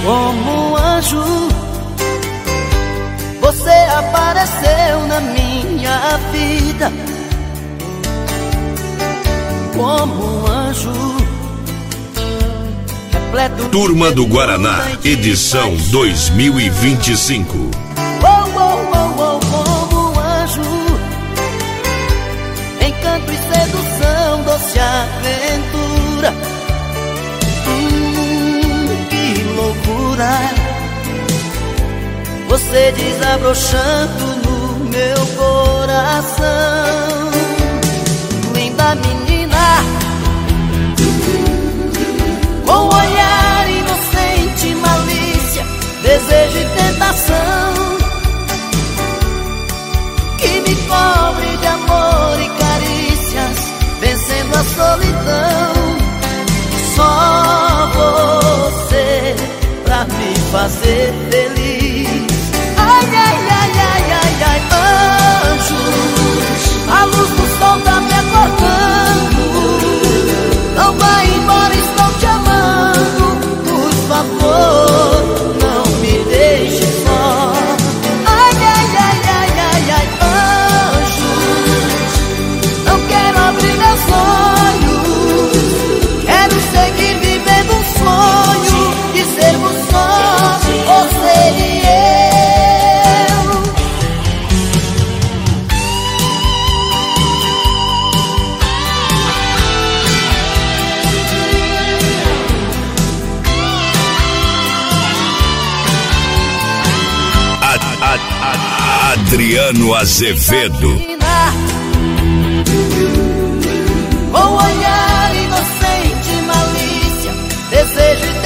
como um anjo, você apareceu na minha vida. Como um anjo, repleto de Turma do Guaraná, edição 2025. Como um anjo, encanto e sedução, doce aventura. Que loucura, você desabrochando no meu coração. Linda menina, com olhar inocente, malícia, desejo e tentação, que me cobre de amor e carícias, vencendo a solidão. Só você pra me fazer feliz. Ai, ai, ai, ai, ai, ai, anjos, a luz do sol tá me acordando. Não vai embora, estou te amando. Por favor, não me deixe só. Ai, ai, ai, ai, ai, ai, anjos, não quero abrir meus olhos, quero seguir vivendo um sonho de sermos só você e eu. Adriano Azevedo. Com olhar inocente, malícia, desejo